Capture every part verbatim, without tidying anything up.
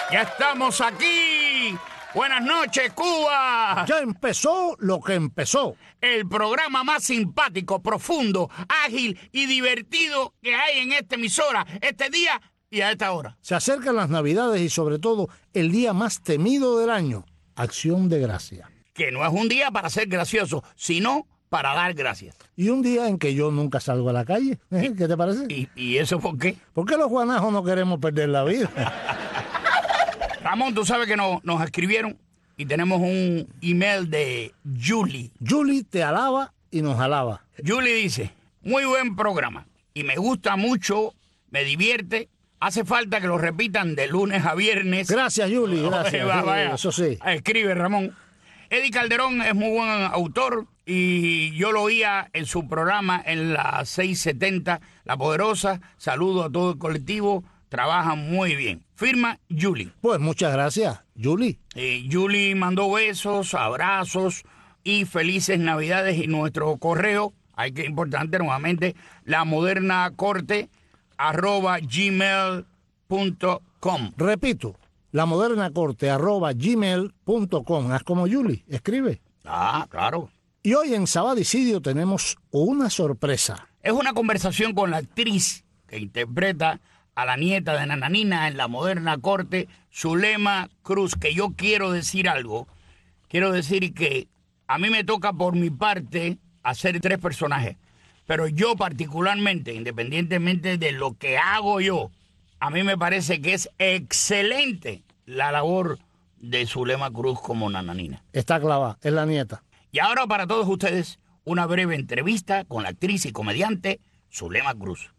Ya estamos aquí. Buenas noches, Cuba. Ya empezó lo que empezó. El programa más simpático, profundo, ágil y divertido que hay en esta emisora, este día y a esta hora. Se acercan las Navidades y sobre todo el día más temido del año, Acción de Gracia. Que no es un día para ser gracioso, sino para dar gracias. Y un día en que yo nunca salgo a la calle. ¿Eh? ¿Qué te parece? ¿Y, ¿Y eso por qué? Porque los guanajos no queremos perder la vida. Ramón, tú sabes que no, nos escribieron y tenemos un email de Julie. Julie te alaba y nos alaba. Julie dice, muy buen programa y me gusta mucho, me divierte. Hace falta que lo repitan de lunes a viernes. Gracias, Julie, gracias. Va, vaya. Eso sí. Escribe Ramón. Eddie Calderón es muy buen autor y yo lo oía en su programa en la seiscientos setenta, La Poderosa. Saludo a todo el colectivo. Trabajan muy bien. Firma Julie. Pues muchas gracias, Julie. Eh, Julie mandó besos, abrazos y felices Navidades. Y nuestro correo, hay que importante nuevamente, la moderna corte arroba gmail punto com. Repito, la moderna corte arroba gmail punto com. Haz como Julie, escribe. Ah, claro. Y hoy en Sabadicidio tenemos una sorpresa. Es una conversación con la actriz que interpreta a la nieta de Nananina en la moderna corte, Zulema Cruz, que yo quiero decir algo. Quiero decir que a mí me toca por mi parte hacer tres personajes, pero yo particularmente, independientemente de lo que hago yo, a mí me parece que es excelente la labor de Zulema Cruz como Nananina. Está clavada, es la nieta. Y ahora para todos ustedes, una breve entrevista con la actriz y comediante Zulema Cruz.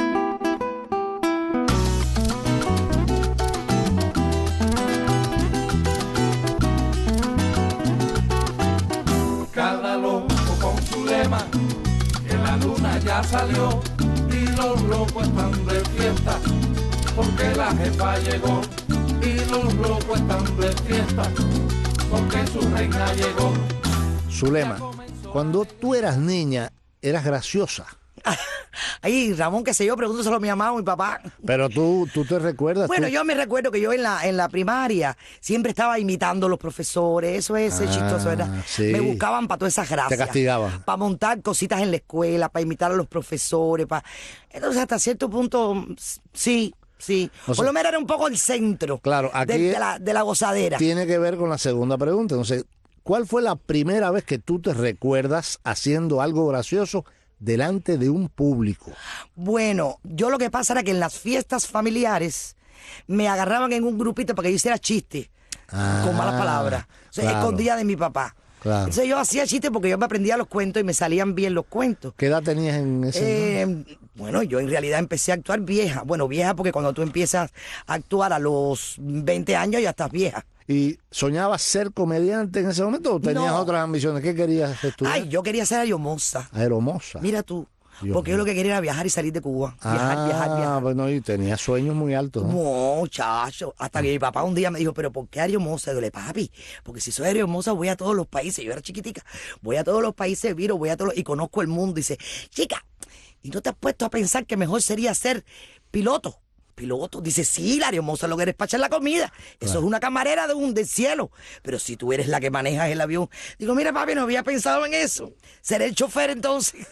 Cada loco con su lema, que la luna ya salió y los locos están de fiesta, porque la jefa llegó y los locos están de fiesta, porque su reina llegó. Zulema, cuando tú eras niña, eras graciosa. Ay, Ramón, qué sé yo, pregúntoselo a mi mamá o a mi papá. Pero tú, tú te recuerdas. Bueno, tú... yo me recuerdo que yo en la, en la primaria siempre estaba imitando a los profesores. Eso es Ah, chistoso, ¿verdad? sí. Me buscaban para todas esas gracias. Te castigaban. Para montar cositas en la escuela, para imitar a los profesores. Para... Entonces, hasta cierto punto, sí, sí. O Por sea, lo menos era un poco el centro claro, aquí de, de, la, de la gozadera. Tiene que ver con la segunda pregunta. Entonces, ¿cuál fue la primera vez que tú te recuerdas haciendo algo gracioso delante de un público? Bueno, yo lo que pasa era que en las fiestas familiares me agarraban en un grupito para que yo hiciera chistes Ah, con malas palabras. O sea, claro. escondida de mi papá. Claro. Entonces yo hacía chistes porque yo me aprendía los cuentos y me salían bien los cuentos. ¿Qué edad tenías en ese Eh, bueno, yo en realidad empecé a actuar vieja. Bueno, vieja porque cuando tú empiezas a actuar a los veinte años ya estás vieja. ¿Y soñabas ser comediante en ese momento o tenías No. otras ambiciones? ¿Qué querías estudiar? Ay, yo quería ser aeromoza. Aeromoza. Mira tú. Dios porque yo mío. lo que quería era viajar y salir de Cuba. Viajar, ah, viajar, viajar. bueno, y tenías sueños muy altos, ¿no? Muchacho, hasta que mi papá un día me dijo, pero ¿por qué aeromoza? Y yo le papi, porque si soy aeromoza voy a todos los países. Yo era chiquitica, voy a todos los países, viro, voy a todos los- y conozco el mundo. Y dice, chica, ¿y no te has puesto a pensar que mejor sería ser piloto? Piloto, dice, sí, la aeromoza lo que eres para echar la comida. Eso es una camarera de un del cielo. Pero si tú eres la que manejas el avión. Digo, mira, papi, no había pensado en eso. Seré el chofer entonces.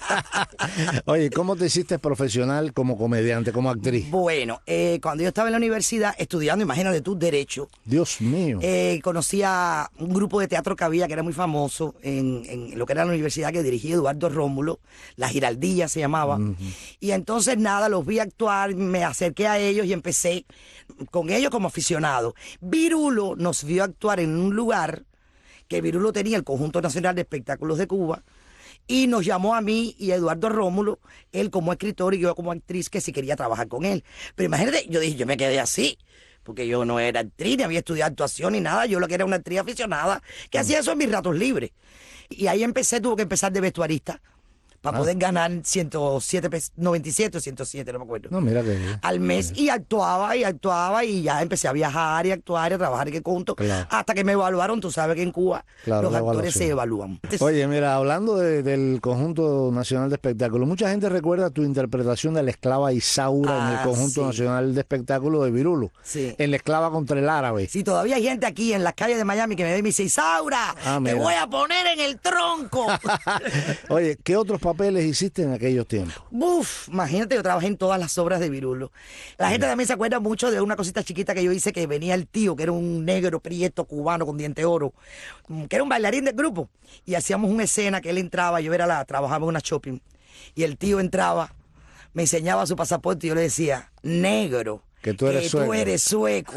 Oye, ¿cómo te hiciste profesional como comediante, como actriz? Bueno, eh, cuando yo estaba en la universidad estudiando, imagínate tú, Derecho, Dios mío. eh, conocí a un grupo de teatro que había, que era muy famoso, en, en lo que era la universidad que dirigía Eduardo Rómulo, La Giraldilla se llamaba. Uh-huh. Y entonces, nada, los vi actuar, me acerqué a ellos y empecé con ellos como aficionado. Virulo nos vio actuar en un lugar que Virulo tenía, el Conjunto Nacional de Espectáculos de Cuba, y nos llamó a mí y a Eduardo Rómulo, él como escritor y yo como actriz, que si quería trabajar con él. Pero imagínate, yo dije, yo me quedé así, porque yo no era actriz, ni había estudiado actuación ni nada, yo lo que era una actriz aficionada, que hacía eso en mis ratos libres. Y ahí empecé, tuve que empezar de vestuarista, para Ah. poder ganar ciento siete pesos, noventa y siete o ciento siete, no me acuerdo. No, mira que bien. Al mes, y actuaba y actuaba y ya empecé a viajar y actuar y a trabajar y que junto, Claro. hasta que me evaluaron. Tú sabes que en Cuba Claro, los la actores evaluación. se evalúan. Oye, mira, hablando de- del Conjunto Nacional de Espectáculos, mucha gente recuerda tu interpretación de la esclava Isaura en el Ah, Conjunto sí. Nacional de Espectáculos de Virulo, Sí. en la esclava contra el árabe. Si todavía hay gente aquí en las calles de Miami que me ve y me dice, Isaura, Ah, te mira. voy a poner en el tronco. Oye, ¿qué otros papeles hiciste en aquellos tiempos? Uf, imagínate, yo trabajé en todas las obras de Virulo. La gente también se acuerda mucho de una cosita chiquita que yo hice, que venía el tío, que era un negro prieto cubano con diente de oro, mm, que era un bailarín del grupo. Y hacíamos una escena que él entraba, yo era la, trabajaba en una shopping, y el tío entraba, me enseñaba su pasaporte y yo le decía, negro, Que tú eres sueco. eres sueco.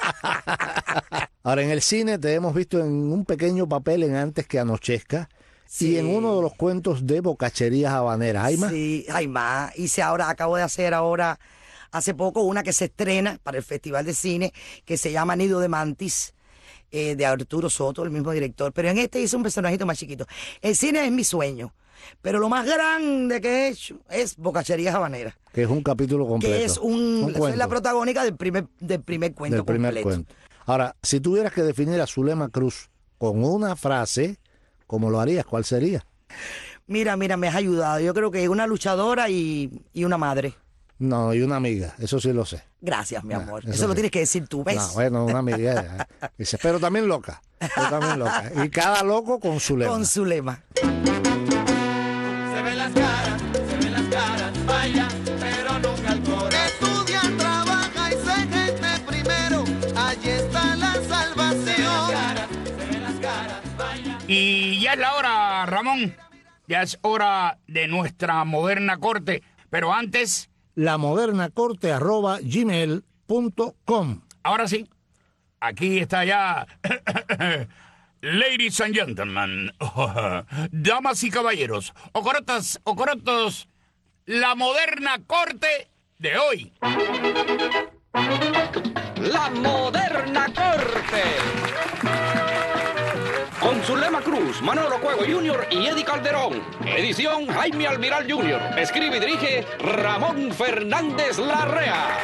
Ahora, en el cine te hemos visto en un pequeño papel en Antes que anochezca Sí. y en uno de los cuentos de Bocacherías Habaneras. ¿Hay más? Sí, hay más. Hice ahora, acabo de hacer ahora, hace poco, una que se estrena para el Festival de Cine, que se llama Nido de Mantis, eh, de Arturo Soto, el mismo director. Pero en este hice un personajito más chiquito. El cine es mi sueño, pero lo más grande que he hecho es Bocacherías Habaneras, Que es un capítulo completo. que es un, soy cuento la protagónica del primer, del primer cuento del primer completo. cuento. Ahora, si tuvieras que definir a Zulema Cruz con una frase, ¿cómo lo harías? ¿Cuál sería? Mira, mira, me has ayudado. Yo creo que es una luchadora y, y una madre. No, y una amiga, eso sí lo sé. Gracias, mi Ah, amor. eso Eso, lo sí. tienes que decir tú, ¿ves? No, bueno, una amiga. eh. Dice, pero también loca. Pero también loca. Y cada loco con su lema. Con su lema. Se ven las caras, se ven las caras, vaya, pero nunca el corazón. Estudia, trabaja y sé gente primero. Allí está la salvación. Se ven las caras, vaya. Y ya es la hora, Ramón. Ya es hora de nuestra moderna corte. Pero antes, La moderna corte arroba gmail punto com. ahora sí, aquí está ya. Ladies and gentlemen, damas y caballeros, ocorotas, ocorotos, la moderna corte de hoy. La moderna corte. Con Zulema Cruz, Manolo Cuego junior y Eddie Calderón. Edición Jaime Almiral junior Escribe y dirige Ramón Fernández Larrea.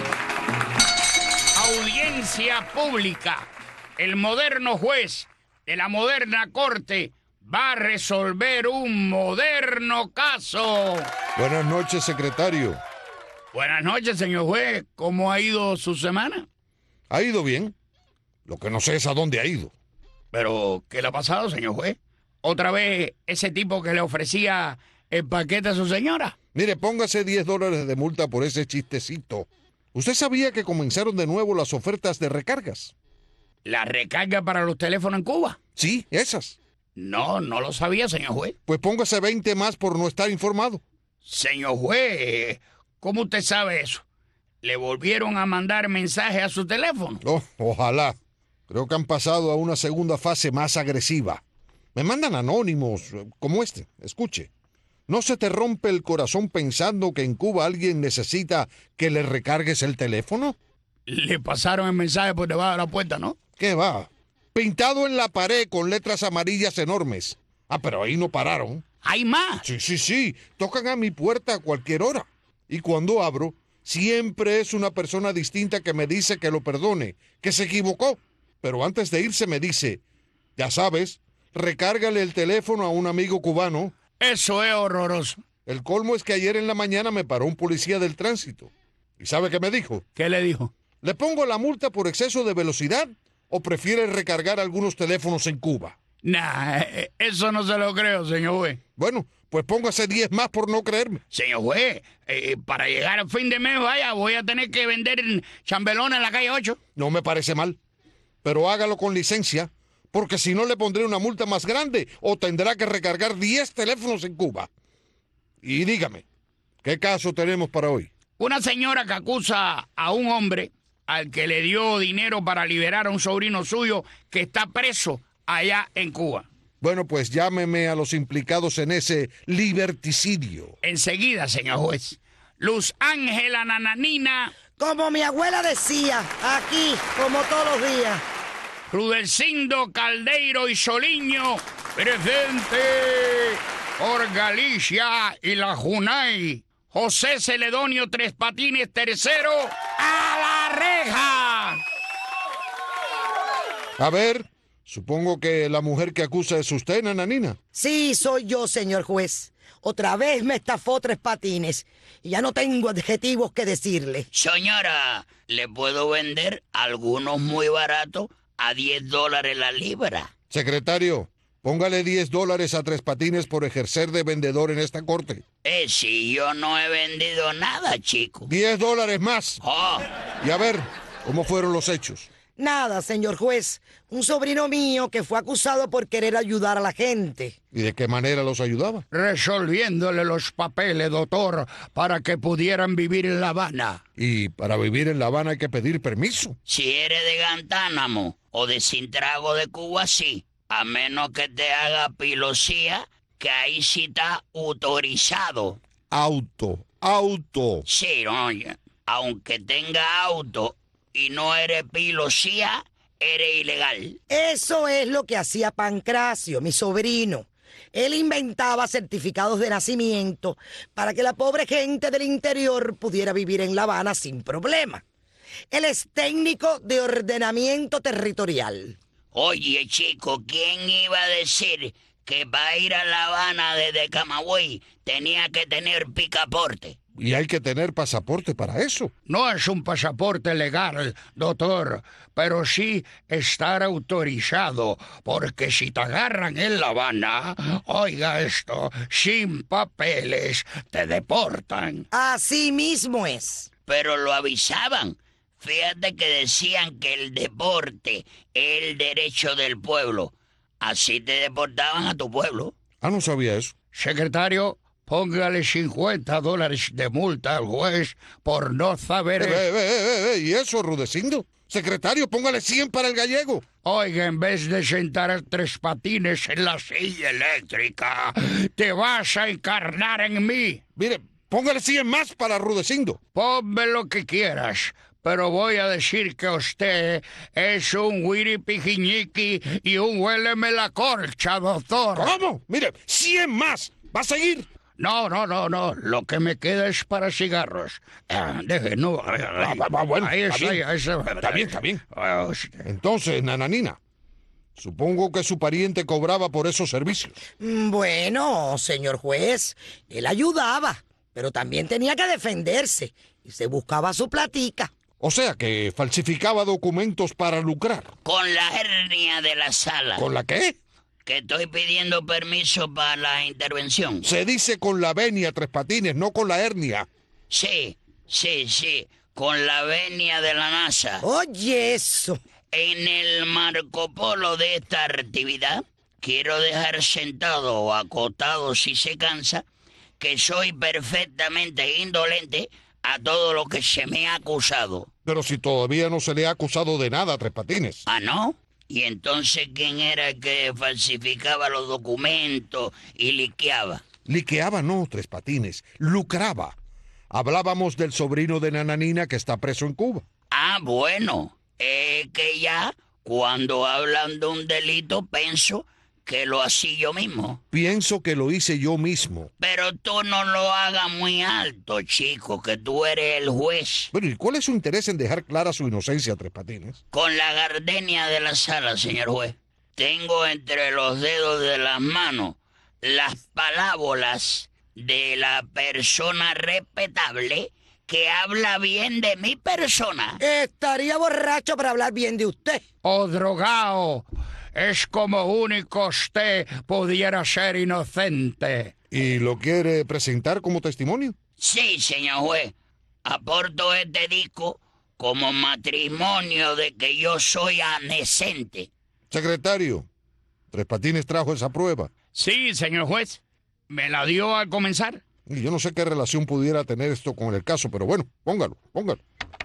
Audiencia pública. El moderno juez de la moderna corte va a resolver un moderno caso. Buenas noches, secretario. Buenas noches, señor juez. ¿Cómo ha ido su semana? ¿Ha ido bien? Lo que no sé es a dónde ha ido. Pero, ¿qué le ha pasado, señor juez? ¿Otra vez ese tipo que le ofrecía el paquete a su señora? Mire, póngase diez dólares de multa por ese chistecito. ¿Usted sabía que comenzaron de nuevo las ofertas de recargas? ¿La recarga para los teléfonos en Cuba? Sí, esas. No, no lo sabía, señor juez. Pues póngase veinte más por no estar informado. Señor juez, ¿cómo usted sabe eso? ¿Le volvieron a mandar mensaje a su teléfono? Oh, ojalá. Creo que han pasado a una segunda fase más agresiva. Me mandan anónimos, eh, como este. Escuche. ¿No se te rompe el corazón pensando que en Cuba alguien necesita que le recargues el teléfono? Le pasaron el mensaje por debajo de la puerta, ¿no? ¿Qué va? Pintado en la pared con letras amarillas enormes. Ah, pero ahí no pararon. ¿Hay más? Sí, sí, sí. Tocan a mi puerta a cualquier hora. Y cuando abro, siempre es una persona distinta que me dice que lo perdone, que se equivocó. Pero antes de irse me dice, ya sabes, recárgale el teléfono a un amigo cubano. Eso es horroroso. El colmo es que ayer en la mañana me paró un policía del tránsito. ¿Y sabe qué me dijo? ¿Qué le dijo? ¿Le pongo la multa por exceso de velocidad o prefiere recargar algunos teléfonos en Cuba? Nah, eh, eso no se lo creo, señor juez. Bueno, pues póngase diez más por no creerme. Señor juez, eh, para llegar al fin de mes, vaya, voy a tener que vender chambelón en la calle ocho. No me parece mal, pero hágalo con licencia, porque si no le pondré una multa más grande o tendrá que recargar diez teléfonos en Cuba. Y dígame, ¿qué caso tenemos para hoy? Una señora que acusa a un hombre al que le dio dinero para liberar a un sobrino suyo que está preso allá en Cuba. Bueno, pues llámeme a los implicados en ese liberticidio. Enseguida, señor juez. Luz Ángela Nananina, Como mi abuela decía, aquí, como todos los días. Rudelcindo Caldeiro y Soliño, presente. por Galicia y la Junay, José Celedonio Tres Patines tercero, a la reja. A ver, supongo que la mujer que acusa es usted, Nananina. Sí, soy yo, señor juez. Otra vez me estafó Tres Patines y ya no tengo adjetivos que decirle. Señora, le puedo vender algunos muy baratos a diez dólares la libra. Secretario, póngale diez dólares a Tres Patines por ejercer de vendedor en esta corte. Eh, si yo no he vendido nada, chico. diez dólares más. Oh. Y a ver, ¿cómo fueron los hechos? Nada, señor juez. Un sobrino mío que fue acusado por querer ayudar a la gente. ¿Y de qué manera los ayudaba? Resolviéndole los papeles, doctor, para que pudieran vivir en La Habana. Y para vivir en La Habana hay que pedir permiso. Si eres de Guantánamo o de Sintrago de Cuba, sí. A menos que te haga pilosía, que ahí sí está autorizado. Auto, auto. Sí, no, aunque tenga auto y no eres pilosía, eres ilegal. Eso es lo que hacía Pancracio, mi sobrino. Él inventaba certificados de nacimiento para que la pobre gente del interior pudiera vivir en La Habana sin problema. Él es técnico de ordenamiento territorial. Oye, chico, ¿quién iba a decir que para ir a La Habana desde Camagüey tenía que tener picaporte? Y hay que tener pasaporte para eso. No es un pasaporte legal, doctor, pero sí estar autorizado, porque si te agarran en La Habana, oiga esto, sin papeles, te deportan. Así mismo es. Pero lo avisaban. Fíjate que decían que el deporte es el derecho del pueblo. Así te deportaban a tu pueblo. Ah, no sabía eso. Secretario, póngale cincuenta dólares de multa al juez por no saber... Eh, eh, eh, eh, ¿Y eso, Rudecindo? Secretario, póngale cien para el gallego. Oiga, en vez de sentar a Tres Patines en la silla eléctrica, te vas a encarnar en mí. Mire, póngale cien más para Rudecindo. Ponme lo que quieras, pero voy a decir que usted es un huiripijiñiqui y un huéleme la corcha, doctor. ¿Cómo? Mire, cien más. ¿Va a seguir? No, no, no, no. Lo que me queda es para cigarros. Ah, deje, no. Ahí, Ah, ah, bueno, ahí está está, bien. ahí está. Está bien, está bien. Ah, usted- Entonces, Nananina, supongo que su pariente cobraba por esos servicios. Mm, Bueno, señor juez, él ayudaba, pero también tenía que defenderse y se buscaba su platica. O sea, que falsificaba documentos para lucrar. Con la hernia de la sala. ¿Con la qué? Que estoy pidiendo permiso para la intervención. Se dice con la venia, Tres Patines, no con la hernia. Sí, sí, sí. Con la venia de la NASA. Oye, eso. En el Marco Polo de esta actividad, quiero dejar sentado o acostado si se cansa, que soy perfectamente indolente a todo lo que se me ha acusado. Pero si todavía no se le ha acusado de nada, Tres Patines. ¿Ah, no? ¿Y entonces quién era el que falsificaba los documentos y liqueaba? Liqueaba no, Tres Patines, lucraba. Hablábamos del sobrino de Nananina que está preso en Cuba. Ah, bueno, es que ya cuando hablan de un delito pienso que lo hacía yo mismo. Pienso que lo hice yo mismo. Pero tú no lo hagas muy alto, chico, que tú eres el juez. Bueno, ¿y cuál es su interés en dejar clara su inocencia, Tres Patines? Con la gardenia de la sala, señor juez, tengo entre los dedos de las manos las parábolas de la persona respetable que habla bien de mi persona. Estaría borracho para hablar bien de usted. O drogado. Es como único usted pudiera ser inocente. ¿Y lo quiere presentar como testimonio? Sí, señor juez. Aporto este disco como matrimonio de que yo soy anescente. Secretario, Tres Patines trajo esa prueba. Sí, señor juez. ¿Me la dio al comenzar? Y yo no sé qué relación pudiera tener esto con el caso, pero bueno, póngalo, póngalo.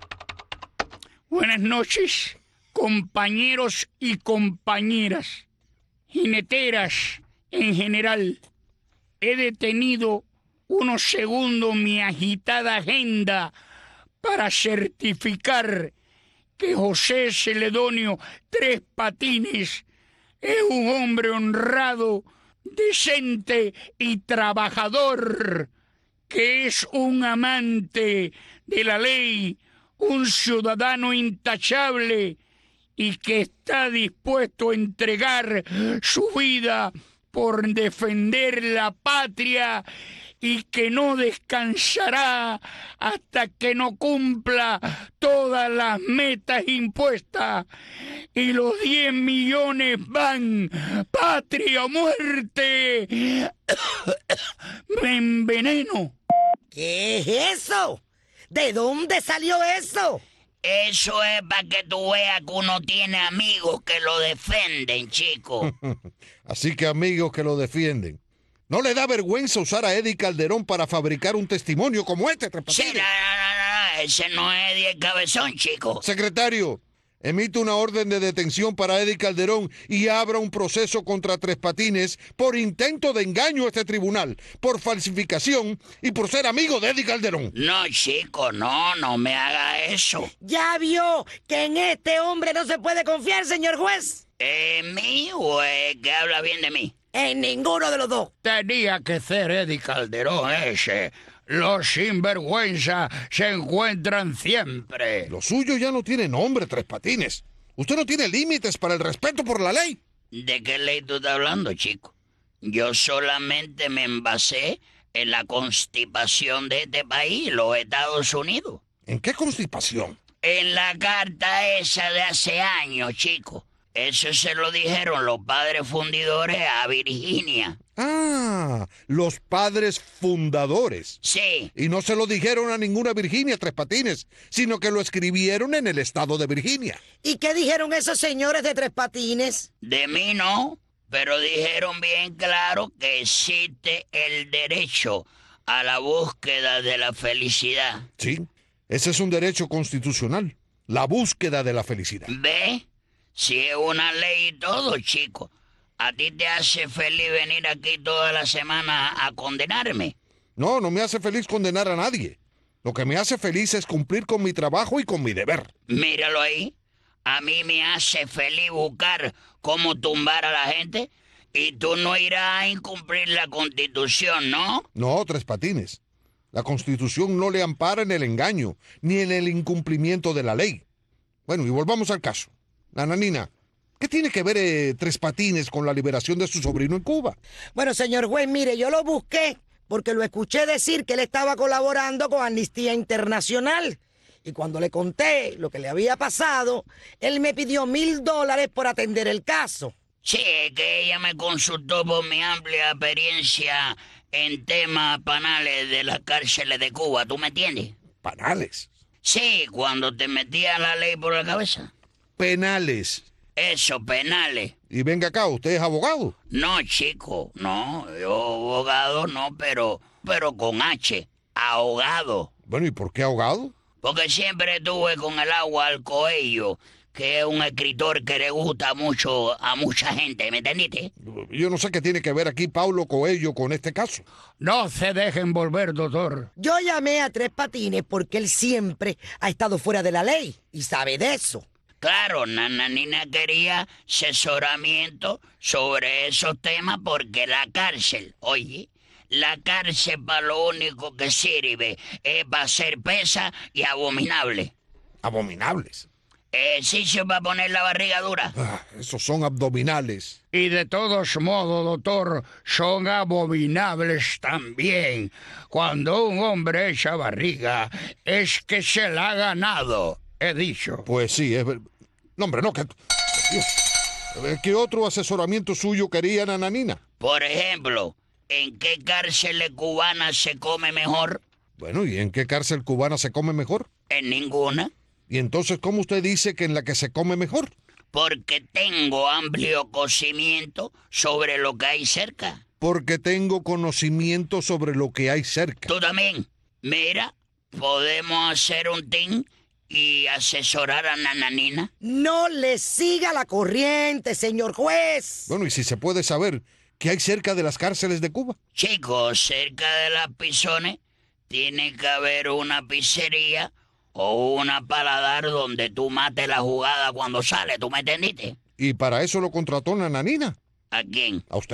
Buenas noches, compañeros y compañeras, jineteras en general. He detenido unos segundos mi agitada agenda para certificar que José Celedonio Tres Patines es un hombre honrado, decente y trabajador, que es un amante de la ley, un ciudadano intachable y que está dispuesto a entregar su vida por defender la patria y que no descansará hasta que no cumpla todas las metas impuestas. Y los diez millones van, patria o muerte. Me enveneno. ¿Qué es eso? ¿De dónde salió eso? Eso es para que tú veas que uno tiene amigos que lo defienden, chico. Así que amigos que lo defienden. ¿No le da vergüenza usar a Eddie Calderón para fabricar un testimonio como este, Tres Sí, Patines? no, no, no, no, ese no es Eddie el Cabezón, chico. Secretario, emite una orden de detención para Eddie Calderón y abra un proceso contra Tres Patines por intento de engaño a este tribunal, por falsificación y por ser amigo de Eddie Calderón. No, chico, no, no me haga eso. ¿Ya vio que en este hombre no se puede confiar, señor juez? ¿En mí o es que habla bien de mí? En ninguno de los dos. Tenía que ser Eddie Calderón ese. Los sinvergüenza se encuentran siempre. Lo suyo ya no tiene nombre, Tres Patines. Usted no tiene límites para el respeto por la ley. ¿De qué ley tú estás hablando, chico? Yo solamente me envasé en la constipación de este país, los Estados Unidos. ¿En qué constipación? En la carta esa de hace años, chico. Eso se lo dijeron los padres fundidores a Virginia. Ah, los padres fundadores. Sí. Y no se lo dijeron a ninguna Virginia, Tres Patines, sino que lo escribieron en el estado de Virginia. ¿Y qué dijeron esos señores de Tres Patines? De mí no, pero dijeron bien claro que existe el derecho a la búsqueda de la felicidad. Sí, ese es un derecho constitucional, la búsqueda de la felicidad. ¿Ve? Si es una ley y todo, chico. ¿A ti te hace feliz venir aquí toda la semana a condenarme? No, no me hace feliz condenar a nadie. Lo que me hace feliz es cumplir con mi trabajo y con mi deber. Míralo ahí. A mí me hace feliz buscar cómo tumbar a la gente y tú no irás a incumplir la Constitución, ¿no? No, Tres Patines. La Constitución no le ampara en el engaño, ni en el incumplimiento de la ley. Bueno, y volvamos al caso. Nananina, ¿qué tiene que ver eh, Tres Patines con la liberación de su sobrino en Cuba? Bueno, señor juez, mire, yo lo busqué porque lo escuché decir que él estaba colaborando con Amnistía Internacional. Y cuando le conté lo que le había pasado, él me pidió mil dólares por atender el caso. Sí, que ella me consultó por mi amplia experiencia en temas penales de las cárceles de Cuba, ¿tú me entiendes? ¿Penales? Sí, cuando te metía la ley por la cabeza. Penales. Eso, penales. Y venga acá, ¿usted es abogado? No, chico, no, yo abogado no, pero, pero con H, ahogado. Bueno, ¿y por qué ahogado? Porque siempre estuve con el agua al Coello, que es un escritor que le gusta mucho a mucha gente, ¿me entendiste? Yo no sé qué tiene que ver aquí Paulo Coelho con este caso. No se dejen volver, doctor. Yo llamé a Tres Patines porque él siempre ha estado fuera de la ley y sabe de eso. Claro, Nananina quería asesoramiento sobre esos temas porque la cárcel, oye, la cárcel para lo único que sirve es para ser pesa y abominable. Abominables. Ejercicio para poner la barriga dura. Ah, esos son abdominales. Y de todos modos, doctor, son abominables también. Cuando un hombre echa barriga, es que se la ha ganado, he dicho. Pues sí, es ver... No, hombre, no, que... Dios. ¿Qué otro asesoramiento suyo quería Nananina? Por ejemplo, ¿en qué cárceles cubanas se come mejor? Bueno, ¿y en qué cárcel cubana se come mejor? En ninguna. ¿Y entonces cómo usted dice que en la que se come mejor? Porque tengo amplio conocimiento sobre lo que hay cerca. Porque tengo conocimiento sobre lo que hay cerca. Tú también. Mira, podemos hacer un team y asesorar a Nananina. No le siga la corriente, señor juez. Bueno, ¿y si se puede saber qué hay cerca de las cárceles de Cuba? Chicos, cerca de las pisones tiene que haber una pizzería o una paladar donde tú mates la jugada cuando sale, ¿tú me entendiste? ¿Y para eso lo contrató Nananina? ¿A quién? ¿A usted?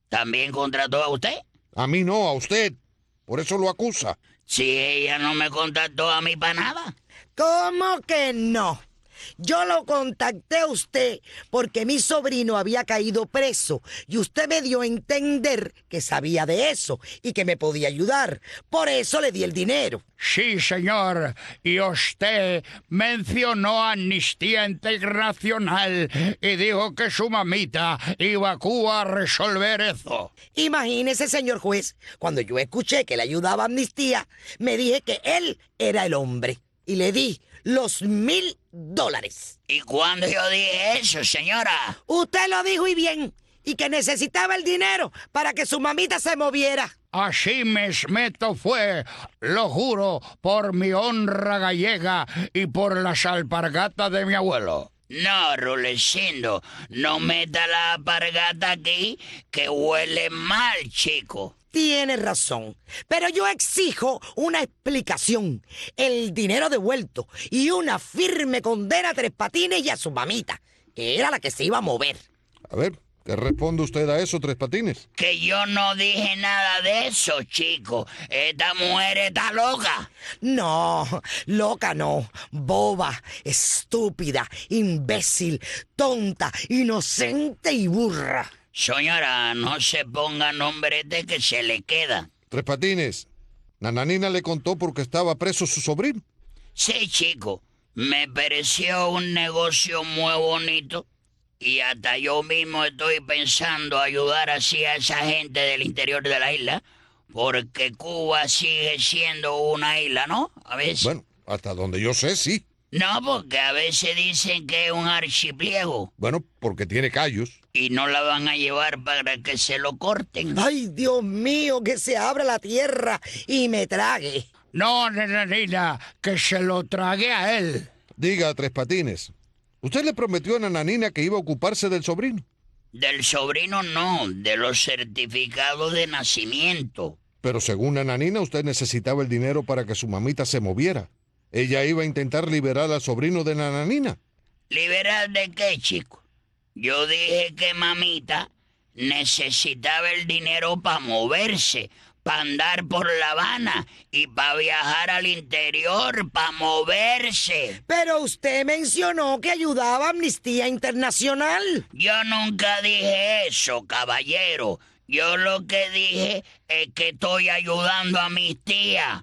¿También contrató a usted? A mí no, a usted. Por eso lo acusa. Si ella no me contactó a mí para nada. ¿Cómo que no? Yo lo contacté a usted porque mi sobrino había caído preso y usted me dio a entender que sabía de eso y que me podía ayudar. Por eso le di el dinero. Sí, señor. Y usted mencionó Amnistía Internacional y dijo que su mamita iba a Cuba a resolver eso. Imagínese, señor juez, cuando yo escuché que le ayudaba a Amnistía, me dije que él era el hombre y le di los mil dólares. ¿Y cuándo yo dije eso, señora? Usted lo dijo y bien, y que necesitaba el dinero para que su mamita se moviera. Así mesmeto fue, lo juro, por mi honra gallega y por las alpargatas de mi abuelo. No, Rulecindo, no meta la alpargata aquí, que huele mal, chico. Tiene razón, pero yo exijo una explicación, el dinero devuelto y una firme condena a Tres Patines y a su mamita, que era la que se iba a mover. A ver, ¿qué responde usted a eso, Tres Patines? Que yo no dije nada de eso, chico. Esta mujer está loca. No, loca no, boba, estúpida, imbécil, tonta, inocente y burra. Señora, no se ponga nombrete que se le queda. Tres Patines, Nananina le contó porque estaba preso su sobrino. Sí, chico, me pareció un negocio muy bonito y hasta yo mismo estoy pensando ayudar así a esa gente del interior de la isla, porque Cuba sigue siendo una isla, ¿no? A veces. Bueno, hasta donde yo sé, sí. No, porque a veces dicen que es un archipiélago. Bueno, porque tiene callos. Y no la van a llevar para que se lo corten. Ay, Dios mío, que se abra la tierra y me trague. No, Nananina, que se lo trague a él. Diga, Tres Patines, ¿usted le prometió a Nananina que iba a ocuparse del sobrino? Del sobrino no, de los certificados de nacimiento. Pero según Nananina, usted necesitaba el dinero para que su mamita se moviera. Ella iba a intentar liberar al sobrino de Nananina. ¿Liberar de qué, chico? Yo dije que mamita necesitaba el dinero para moverse, para andar por La Habana y para viajar al interior, para moverse. Pero usted mencionó que ayudaba a Amnistía Internacional. Yo nunca dije eso, caballero. Yo lo que dije es que estoy ayudando a mis tías,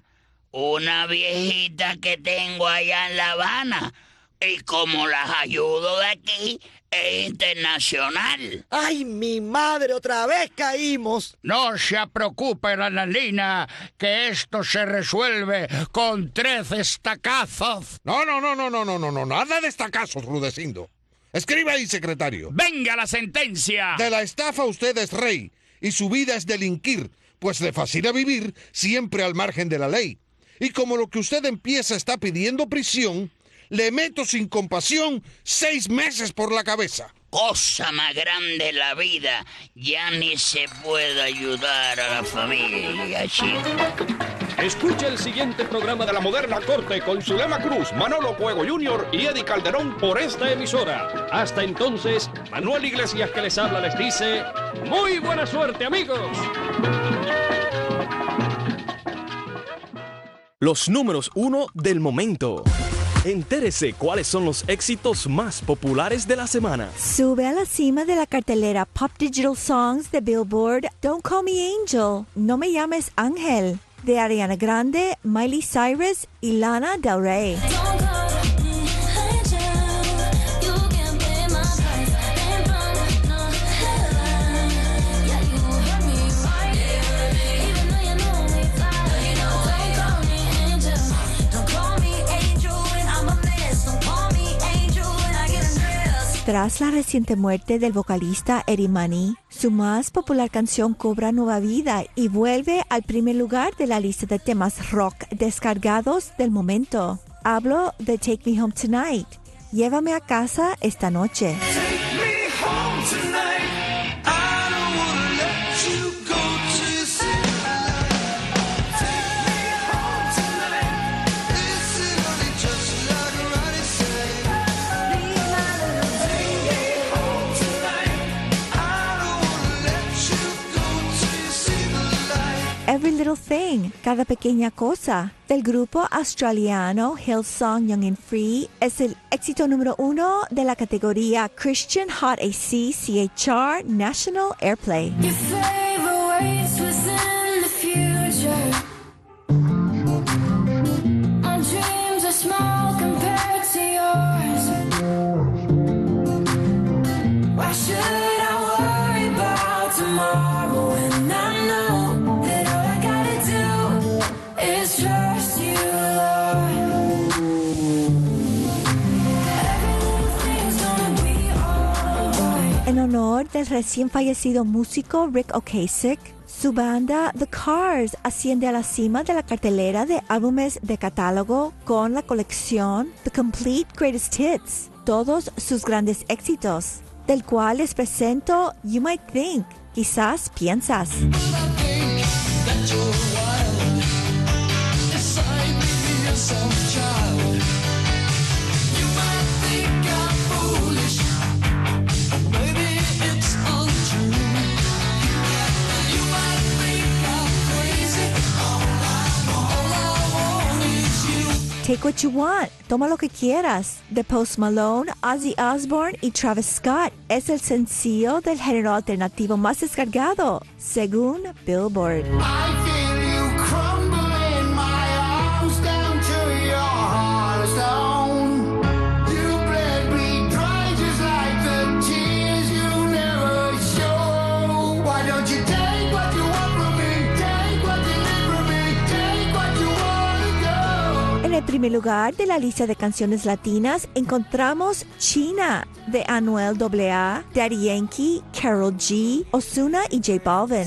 una viejita que tengo allá en La Habana. Y como las ayudo de aquí, es internacional. ¡Ay, mi madre! Otra vez caímos. No se preocupe, Nananina, que esto se resuelve con tres estacazos. No, no, no, no, no, no, no, no, nada de estacazos, Rudecindo. Escriba ahí, secretario. ¡Venga la sentencia! De la estafa usted es rey y su vida es delinquir, pues le fascina vivir siempre al margen de la ley. Y como lo que usted empieza está pidiendo prisión, le meto sin compasión seis meses por la cabeza. Cosa más grande la vida. Ya ni se puede ayudar a la familia, chico. Escucha el siguiente programa de La Moderna Corte con Zulema Cruz, Manolo Cuego junior y Eddie Calderón por esta emisora. Hasta entonces, Manuel Iglesias que les habla les dice ¡muy buena suerte, amigos! Los números uno del momento. Entérese cuáles son los éxitos más populares de la semana. Sube a la cima de la cartelera Pop Digital Songs de Billboard Don't Call Me Angel, No Me Llames Ángel, de Ariana Grande, Miley Cyrus y Lana Del Rey. Tras la reciente muerte del vocalista Eddie Money, su más popular canción cobra nueva vida y vuelve al primer lugar de la lista de temas rock descargados del momento. Hablo de Take Me Home Tonight, Llévame a casa esta noche. Thing, Cada Pequeña Cosa, del grupo australiano Hillsong Young and Free, es el éxito número uno de la categoría Christian Hot A C C H R National Airplay. Your favor waits within the future. My dreams are small compared to yours. Why should I worry about tomorrow when I know that all I gotta do is trust you, Lord. Everything's gonna be alright. En honor del recién fallecido músico Rick Ocasek, su banda The Cars asciende a la cima de la cartelera de álbumes de catálogo con la colección The Complete Greatest Hits, todos sus grandes éxitos, del cual les presento You Might Think, quizás piensas. Take What You Want, Toma Lo Que Quieras, de Post Malone, Ozzy Osbourne y Travis Scott, es el sencillo del género alternativo más descargado, según Billboard. En el primer lugar de la lista de canciones latinas encontramos China, de Anuel A A, Daddy Yankee, Karol G, Ozuna y J Balvin.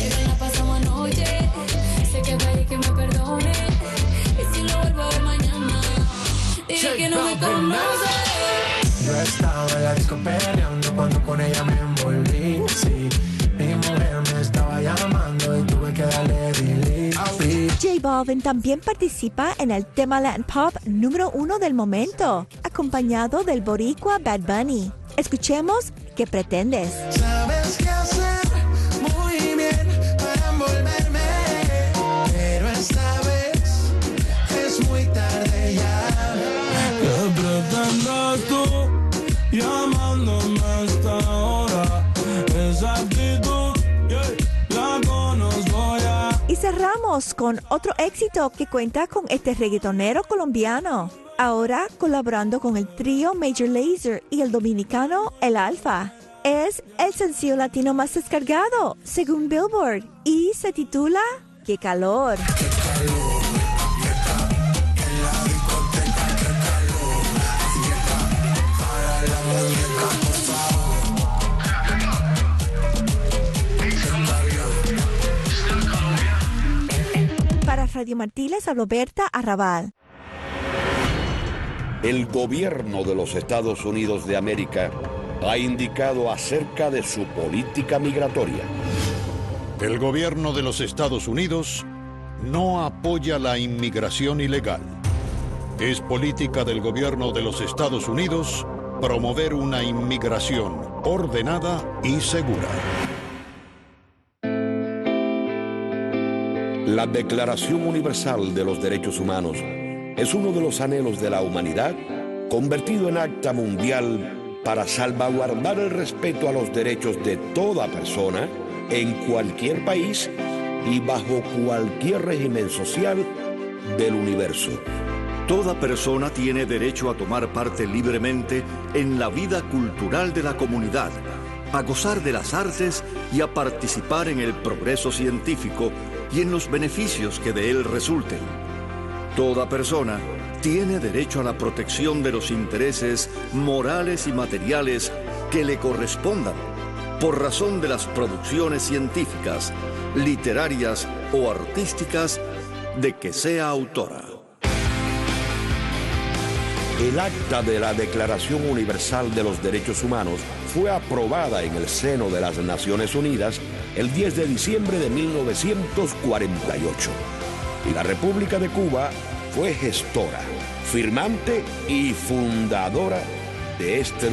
Yo estaba en la disco peleando cuando con ella me envolví, sí. Mi mujer me estaba llamando y tuve que darle delete. J Balvin también participa en el tema Latin Pop número uno del momento, acompañado del boricua Bad Bunny. Escuchemos ¿Qué pretendes? Sabes qué hacer muy bien para envolverme, pero esta vez es muy tarde ya. ¿Qué pretendes tú llamándome a esta hora? Esa actitud, yeah, la conozco ya. Y cerramos con otro éxito que cuenta con este reggaetonero colombiano, ahora colaborando con el trío Major Lazer y el dominicano El Alfa. Es el sencillo latino más descargado, según Billboard, y se titula ¡Qué calor! Qué calor. Para Radio Martínez, habló Berta Arrabal. El gobierno de los Estados Unidos de América ha indicado acerca de su política migratoria. El gobierno de los Estados Unidos no apoya la inmigración ilegal. Es política del gobierno de los Estados Unidos promover una inmigración ordenada y segura. La Declaración Universal de los Derechos Humanos es uno de los anhelos de la humanidad convertido en acta mundial para salvaguardar el respeto a los derechos de toda persona en cualquier país y bajo cualquier régimen social del universo. Toda persona tiene derecho a tomar parte libremente en la vida cultural de la comunidad, a gozar de las artes y a participar en el progreso científico y en los beneficios que de él resulten. Toda persona tiene derecho a la protección de los intereses morales y materiales que le correspondan por razón de las producciones científicas, literarias o artísticas de que sea autora. El acta de la Declaración Universal de los Derechos Humanos fue aprobada en el seno de las Naciones Unidas el diez de diciembre de mil novecientos cuarenta y ocho. Y la República de Cuba fue gestora, firmante y fundadora de este